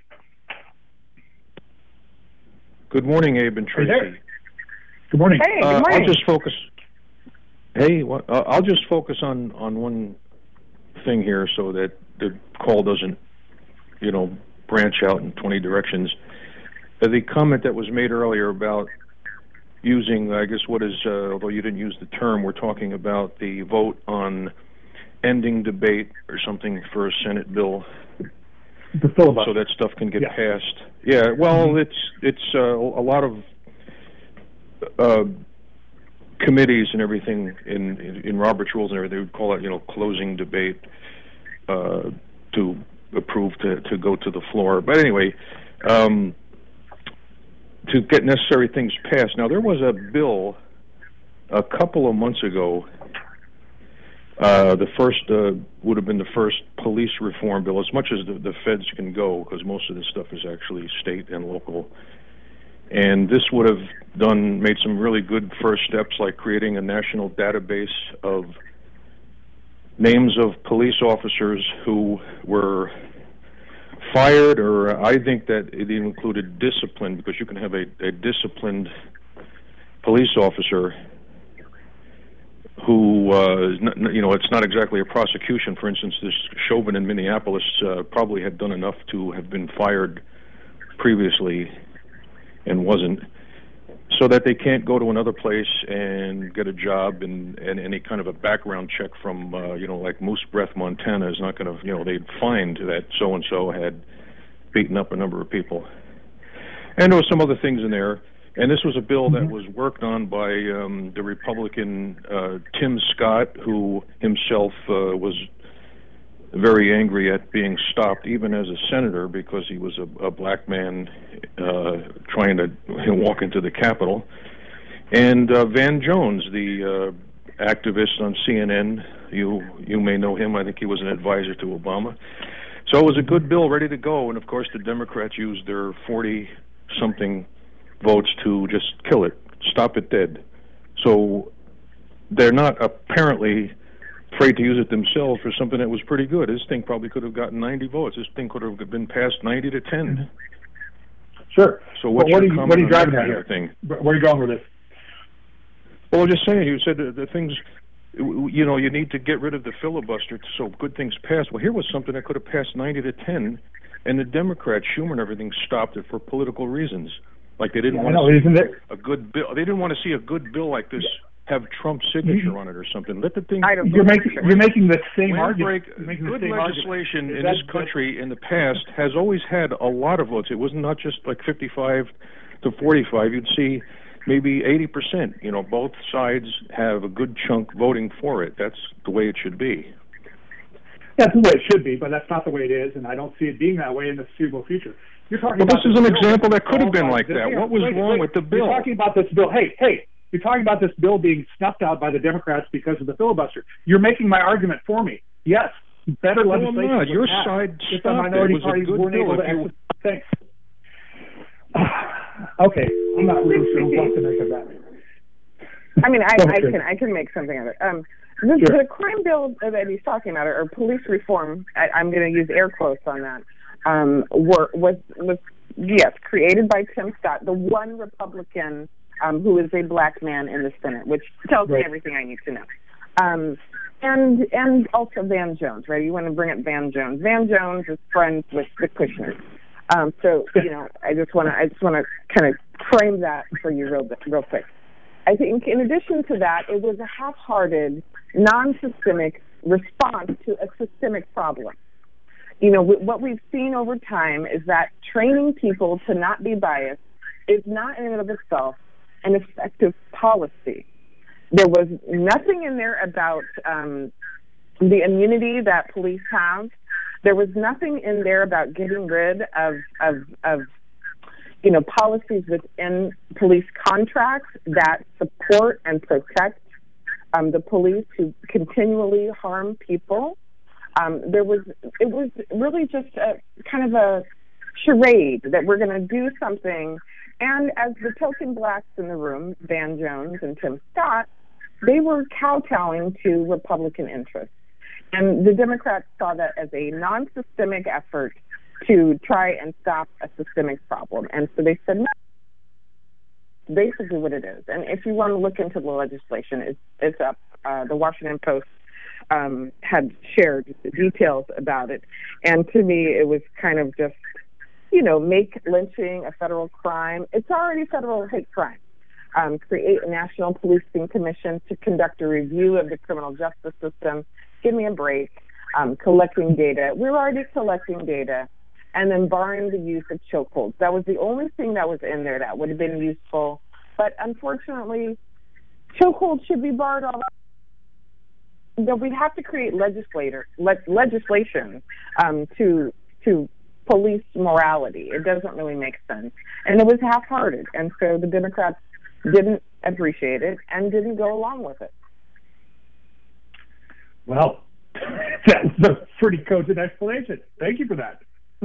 Speaker 8: Good morning, Abe and Tracy.
Speaker 4: Hey, good morning.
Speaker 5: Hey, good morning.
Speaker 8: I'll just focus on one thing here so that the call doesn't, branch out in 20 directions. The comment that was made earlier about using, I guess, although you didn't use the term, we're talking about the vote on ending debate or something for a Senate bill, so that stuff can get passed. Yeah, well, it's a lot of committees and everything in Robert's rules and everything, they would call it, closing debate to approve to go to the floor. But anyway, to get necessary things passed. Now, there was a bill a couple of months ago. The first would have been the first police reform bill, as much as the feds can go, because most of this stuff is actually state and local. And this would have made some really good first steps, like creating a national database of names of police officers who were fired, or I think that it even included discipline, because you can have a disciplined police officer who, it's not exactly a prosecution. For instance, this Chauvin in Minneapolis probably had done enough to have been fired previously and wasn't, so that they can't go to another place and get a job, and any kind of a background check from, like Moose Breath, Montana is not going to, they'd find that so-and-so had beaten up a number of people. And there were some other things in there. And this was a bill that was worked on by the Republican Tim Scott, who himself was very angry at being stopped, even as a senator, because he was a black man trying to walk into the Capitol. And Van Jones, the activist on CNN, you may know him. I think he was an advisor to Obama. So it was a good bill ready to go. And, of course, the Democrats used their 40-something votes to just kill it, stop it dead. So they're not apparently afraid to use it themselves for something that was pretty good. This thing probably could have gotten 90 votes. This thing could have been passed 90-10.
Speaker 4: Sure.
Speaker 8: So
Speaker 4: what are you driving at
Speaker 8: here?
Speaker 4: Where are you going with this?
Speaker 8: Well, I'm just saying, you said the things, you need to get rid of the filibuster so good things pass. Well, here was something that could have passed 90-10, and the Democrats, Schumer and everything, stopped it for political reasons. Like they didn't want to see a good bill. They didn't want to see a good bill like this have Trump's signature on it or something. Let the thing.
Speaker 4: You're making the same argument.
Speaker 8: Good legislation in this country in the past has always had a lot of votes. It was not just like 55 to 45. You'd see maybe 80%. Both sides have a good chunk voting for it. That's the way it should be.
Speaker 4: That's the way it should be, but that's not the way it is, and I don't see it being that way in the foreseeable future. You're talking about
Speaker 8: this is an example that could have been like that. What was wrong with the bill?
Speaker 4: You're talking about this bill. Hey. You're talking about this bill being snuffed out by the Democrats because of the filibuster. You're making my argument for me. Yes, better legislation.
Speaker 8: No, your side stopped. The minority parties weren't able to
Speaker 4: Thanks. Okay, I'm not really sure what to make of that.
Speaker 5: I mean, I can make something of it. The crime bill that he's talking about, or police reform, I'm going to use air quotes on that, was created by Tim Scott, the one Republican who is a black man in the Senate, which tells me everything I need to know. And also Van Jones, right? You want to bring up Van Jones. Van Jones is friends with the Kushners. So I just want to kind of frame that for you real quick. I think in addition to that, it was a half-hearted, non-systemic response to a systemic problem. What we've seen over time is that training people to not be biased is not in and of itself an effective policy. There was nothing in there about the immunity that police have. There was nothing in there about getting rid of policies within police contracts that support and protect the police who continually harm people. It was really just a kind of a charade that we're going to do something. And as the token blacks in the room, Van Jones and Tim Scott, they were kowtowing to Republican interests. And the Democrats saw that as a non-systemic effort to try and stop a systemic problem. And so they said, no, basically what it is. And if you want to look into the legislation, it's up. The Washington Post had shared the details about it. And to me, it was kind of just, make lynching a federal crime. It's already a federal hate crime. Create a national policing commission to conduct a review of the criminal justice system. Give me a break. Collecting data. We're already collecting data. And then barring the use of chokeholds. That was the only thing that was in there that would have been useful. But unfortunately, chokeholds should be barred all. We have to create legislation to police morality. It doesn't really make sense. And it was half-hearted. And so the Democrats didn't appreciate it and didn't go along with it.
Speaker 4: Well, that was a pretty cogent explanation. Thank you for that.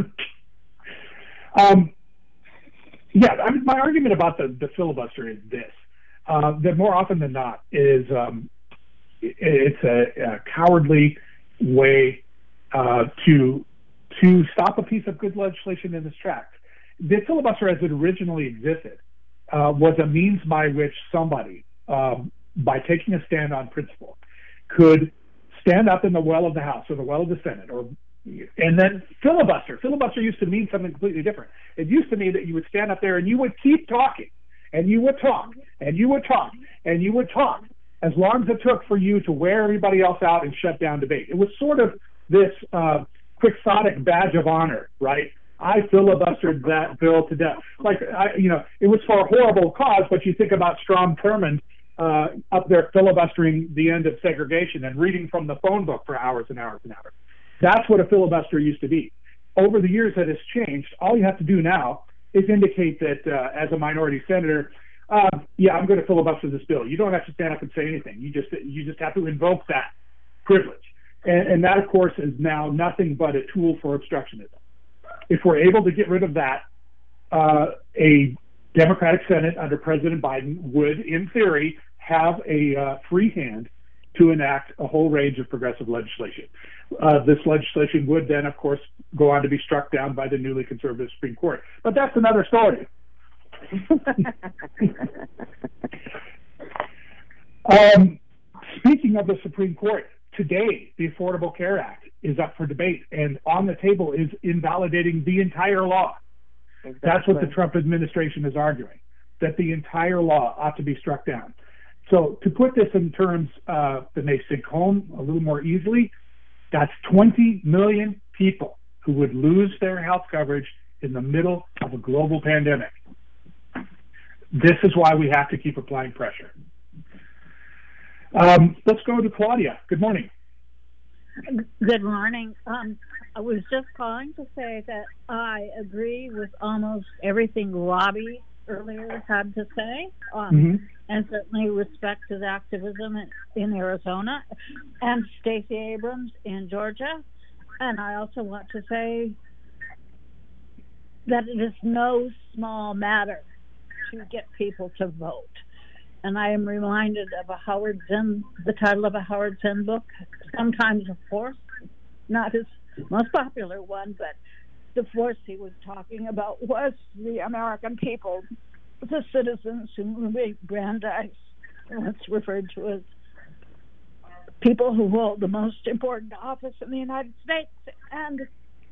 Speaker 4: My argument about the filibuster is this. That more often than not is it's a cowardly way to stop a piece of good legislation in its tracks. The filibuster, as it originally existed, was a means by which somebody, by taking a stand on principle, could stand up in the well of the House or the well of the Senate, and then filibuster. Filibuster used to mean something completely different. It used to mean that you would stand up there and you would keep talking, and you would talk, and you would talk, and you would talk, as long as it took for you to wear everybody else out and shut down debate. It was sort of this quixotic badge of honor, right? I filibustered that bill to death. It was for a horrible cause, but you think about Strom Thurmond up there filibustering the end of segregation and reading from the phone book for hours and hours and hours. That's what a filibuster used to be. Over the years that has changed, all you have to do now is indicate that as a minority senator, I'm going to filibuster this bill. You don't have to stand up and say anything. You just have to invoke that privilege. And that, of course, is now nothing but a tool for obstructionism. If we're able to get rid of that, a Democratic Senate under President Biden would, in theory, have a free hand to enact a whole range of progressive legislation. This legislation would then, of course, go on to be struck down by the newly conservative Supreme Court. But that's another story. Speaking of the Supreme Court, today the Affordable Care Act is up for debate, and on the table is invalidating the entire law. Exactly. That's what the Trump administration is arguing, that the entire law ought to be struck down. So to put this in terms that may sink home a little more easily, that's 20 million people who would lose their health coverage in the middle of a global pandemic. This is why we have to keep applying pressure. Let's go to Claudia. Good morning.
Speaker 9: Good morning. I was just calling to say that I agree with almost everything Robbie earlier had to say, and certainly respect his activism in Arizona and Stacey Abrams in Georgia. And I also want to say that it is no small matter to get people to vote. And I am reminded of the title of a Howard Zinn book, Sometimes a Force, not his most popular one, but the force he was talking about was the American people, the citizens who made Brandeis, what's referred to as people who hold the most important office in the United States. And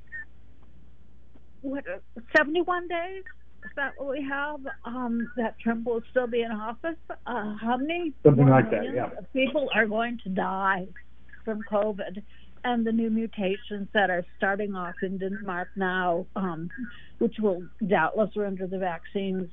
Speaker 9: 71 days? Is that what we have? That Trump will still be in office? How many people are going to die from COVID and the new mutations that are starting off in Denmark now, which will doubtless render the vaccines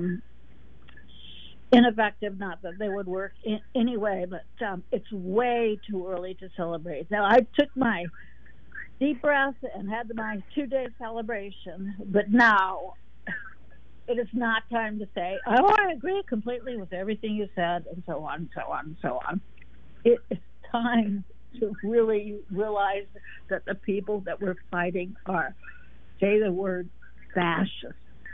Speaker 9: ineffective? Not that they would work anyway, but it's way too early to celebrate. Now, I took my deep breath and had my 2-day celebration, but now it is not time to say, oh, I agree completely with everything you said, and so on, and so on, and so on. It is time to really realize that the people that we're fighting are, say the word, fascist.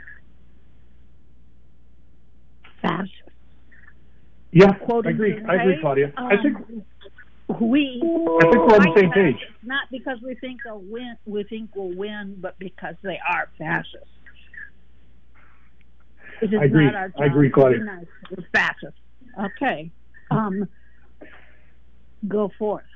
Speaker 9: Fascist.
Speaker 4: Yeah, I agree, Claudia. I think we're on the same page.
Speaker 9: Not because we think we'll win, but because they are fascists. It is not our job.
Speaker 4: I agree, Claudia.
Speaker 9: Nice. We're fascists. Okay. Go forth.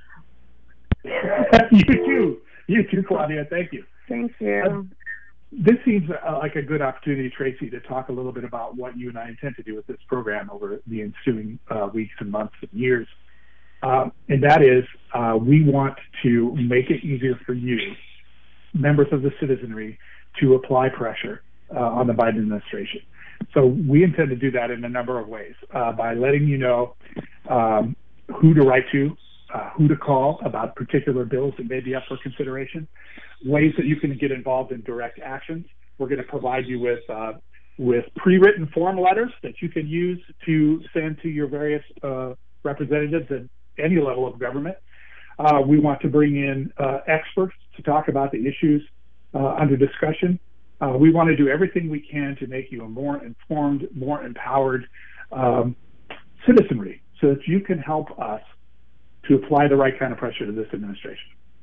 Speaker 4: You too, Claudia. Thank you.
Speaker 5: Thank you.
Speaker 4: This seems like a good opportunity, Tracy, to talk a little bit about what you and I intend to do with this program over the ensuing weeks and months and years. And that is, we want to make it easier for you, members of the citizenry, to apply pressure on the Biden administration. So we intend to do that in a number of ways, by letting you know who to write to, who to call about particular bills that may be up for consideration, ways that you can get involved in direct actions. We're going to provide you with pre-written form letters that you can use to send to your various representatives at any level of government. We want to bring in experts to talk about the issues under discussion. We want to do everything we can to make you a more informed, more empowered citizenry so that you can help us to apply the right kind of pressure to this administration.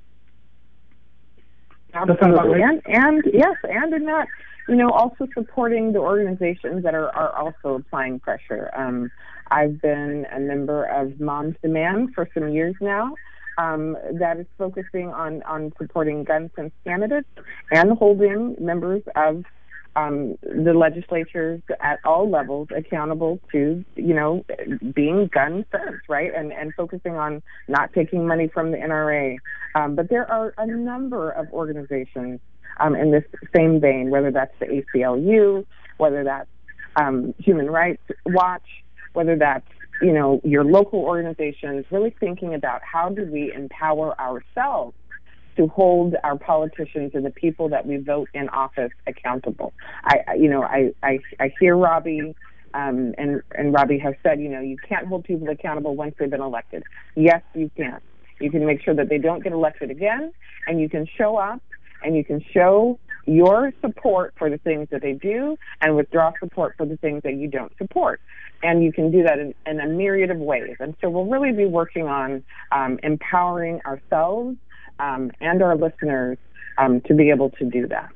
Speaker 5: Absolutely. And in that, also supporting the organizations that are also applying pressure. I've been a member of Moms Demand for some years now. That is focusing on supporting gun sense candidates and holding members of the legislatures at all levels accountable to, being gun sense, right? And focusing on not taking money from the NRA. But there are a number of organizations in this same vein, whether that's the ACLU, whether that's Human Rights Watch, whether that's your local organizations, really thinking about how do we empower ourselves to hold our politicians and the people that we vote in office accountable. I hear Robbie, and Robbie has said, you can't hold people accountable once they've been elected. Yes, you can. You can make sure that they don't get elected again, and you can show up and you can show your support for the things that they do and withdraw support for the things that you don't support. And you can do that in a myriad of ways. And so we'll really be working on empowering ourselves and our listeners to be able to do that.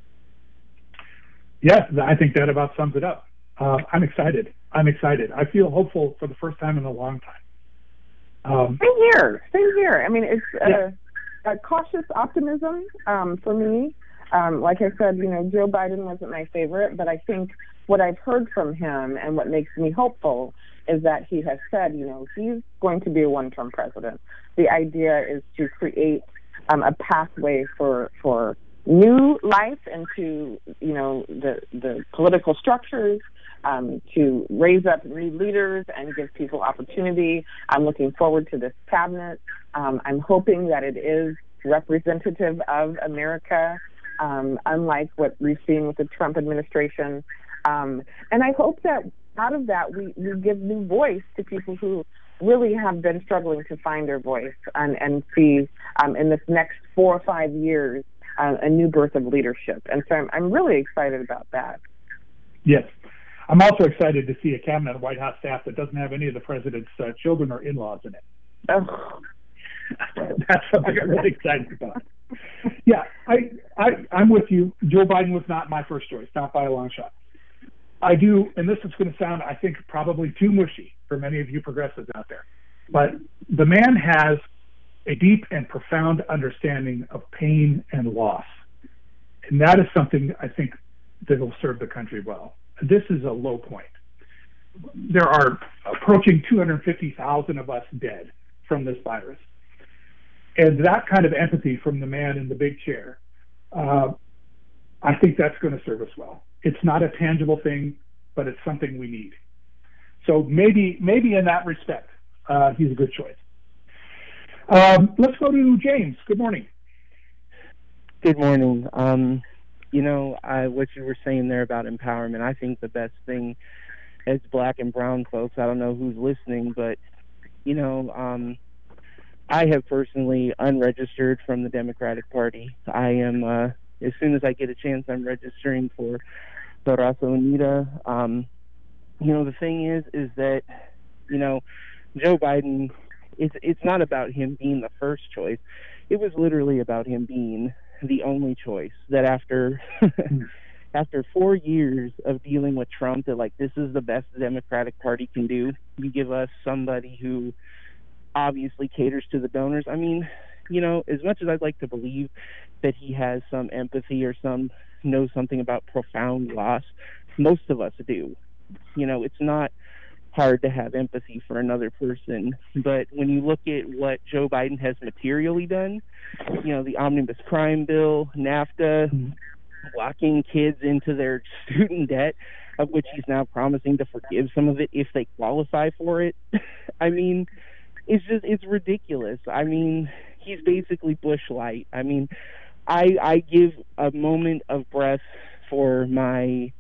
Speaker 4: Yes, I think that about sums it up. I'm excited. I feel hopeful for the first time in a long time. Same here. I mean, it's a cautious optimism for me. Like I said, Joe Biden wasn't my favorite, but I think what I've heard from him and what makes me hopeful is that he has said, he's going to be a one-term president. The idea is to create a pathway for new life into, the political structures, to raise up new leaders and give people opportunity. I'm looking forward to this cabinet. I'm hoping that it is representative of America, unlike what we've seen with the Trump administration. And I hope that out of that we give new voice to people who really have been struggling to find their voice and see in this next 4 or 5 years a new birth of leadership. And so I'm really excited about that. Yes. I'm also excited to see a cabinet and White House staff that doesn't have any of the president's children or in-laws in it.
Speaker 5: Oh.
Speaker 4: That's something I'm really excited about. Yeah, I'm with you. Joe Biden was not my first choice, not by a long shot. I do, and this is going to sound, I think, probably too mushy for many of you progressives out there, but the man has a deep and profound understanding of pain and loss. And that is something I think that will serve the country well. This is a low point. There are approaching 250,000 of us dead from this virus. And that kind of empathy from the man in the big chair, I think that's going to serve us well. It's not a tangible thing, but it's something we need. So maybe in that respect, he's a good choice. Let's go to James. Good morning.
Speaker 10: Good morning. What you were saying there about empowerment, I think the best thing as Black and brown folks, I don't know who's listening, but, I have personally unregistered from the Democratic Party. I am, as soon as I get a chance, I'm registering for the Raza Unida. The thing is that, Joe Biden, it's not about him being the first choice. It was literally about him being the only choice. That after 4 years of dealing with Trump, that this is the best the Democratic Party can do. You give us somebody who obviously caters to the donors. I mean, as much as I'd like to believe that he has some empathy or knows something about profound loss, most of us do. It's not hard to have empathy for another person. But when you look at what Joe Biden has materially done, the omnibus crime bill, NAFTA, locking kids into their student debt, of which he's now promising to forgive some of it if they qualify for it. I mean, it's ridiculous. I mean, he's basically Bush Light. I mean, I give a moment of breath for my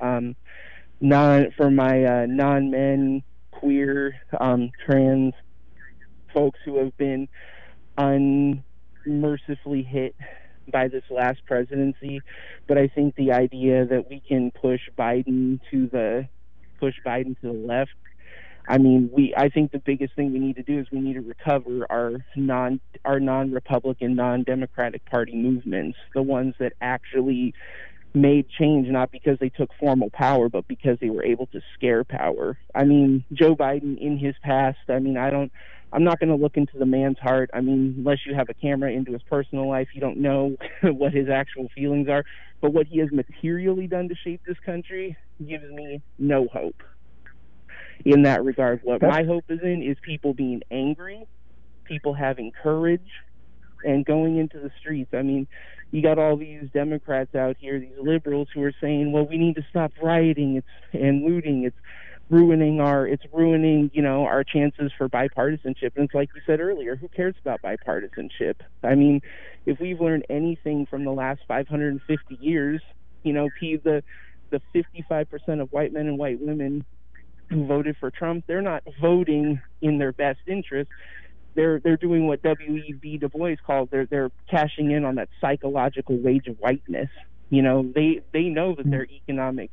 Speaker 10: non-men, queer, trans folks who have been unmercifully hit by this last presidency. But I think the idea that we can push Biden to the left, I mean, I think the biggest thing we need to do is we need to recover our non-Republican, non-Democratic Party movements, the ones that actually made change, not because they took formal power, but because they were able to scare power. I mean, Joe Biden in his past, I mean, I'm not going to look into the man's heart. I mean, unless you have a camera into his personal life, you don't know what his actual feelings are. But what he has materially done to shape this country gives me no hope in that regard. What my hope is in is people being angry, people having courage, and going into the streets. I mean, you got all these Democrats out here, these liberals who are saying, well, we need to stop rioting and looting. It's ruining our chances for bipartisanship. And it's like you said earlier, who cares about bipartisanship? I mean, if we've learned anything from the last 550 years, the 55% of white men and white women who voted for Trump, they're not voting in their best interest. They're doing what W.E.B. Du Bois called, they're cashing in on that psychological wage of whiteness. You know, they know that their economic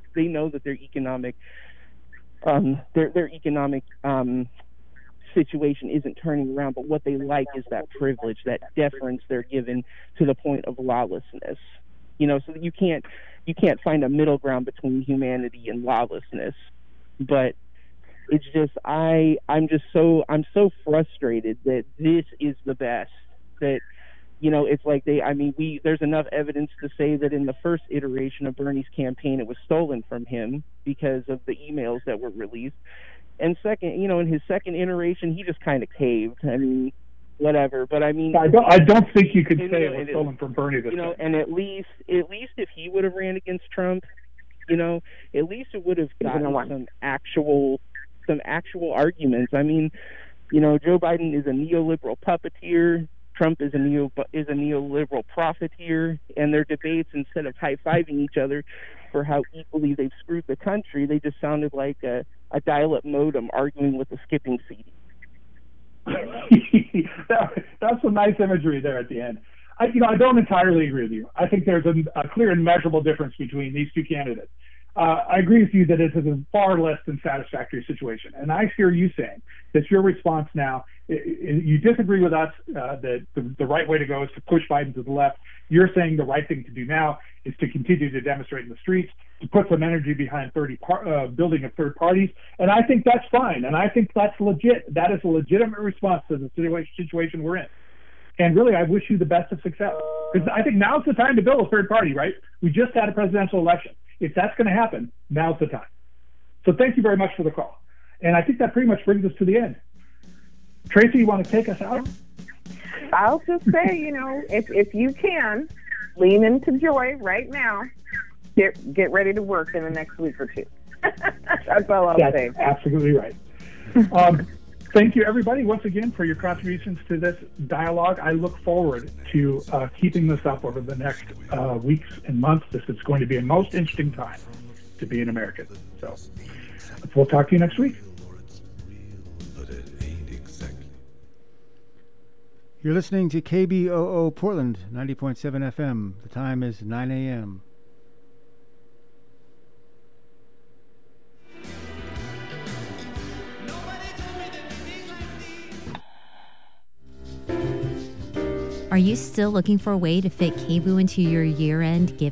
Speaker 10: situation isn't turning around, but what they like is that privilege, that deference they're given to the point of lawlessness. You know, so that you can't find a middle ground between humanity and lawlessness. But it's just I'm so frustrated that this is the best. That, you know, it's like there's enough evidence to say that in the first iteration of Bernie's campaign, it was stolen from him because of the emails that were released. And second, you know, in his second iteration, he just kind of caved. I mean, whatever. But I mean,
Speaker 4: I don't think you could say it was stolen from Bernie this time.
Speaker 10: And at least if he would have ran against Trump, you know, at least it would have gotten some actual arguments. I mean, you know, Joe Biden is a neoliberal puppeteer. Trump is a neoliberal profiteer, and their debates, instead of high-fiving each other for how equally they've screwed the country, they just sounded like a dial-up modem arguing with a skipping CD.
Speaker 4: That's some nice imagery there at the end. I don't entirely agree with you. I think there's a clear and measurable difference between these two candidates. I agree with you that it is a far less than satisfactory situation. And I hear you saying that your response now, you disagree with us that the right way to go is to push Biden to the left. You're saying the right thing to do now is to continue to demonstrate in the streets, to put some energy behind building of third parties. And I think that's fine. And I think that's legit. That is a legitimate response to the situation we're in. And really, I wish you the best of success. Because I think now's the time to build a third party, right? We just had a presidential election. If that's going to happen, now's the time. So thank you very much for the call. And I think that pretty much brings us to the end. Tracy, you want to take us out?
Speaker 5: I'll just say, you know, if you can, lean into joy right now. Get ready to work in the next week or two. That's all I'll say.
Speaker 4: Absolutely right. Thank you, everybody, once again, for your contributions to this dialogue. I look forward to keeping this up over the next weeks and months. This is going to be a most interesting time to be an American. So we'll talk to you next week.
Speaker 3: You're listening to KBOO Portland, 90.7 FM. The time is 9 a.m.
Speaker 11: Are you still looking for a way to fit KBOO into your year-end gift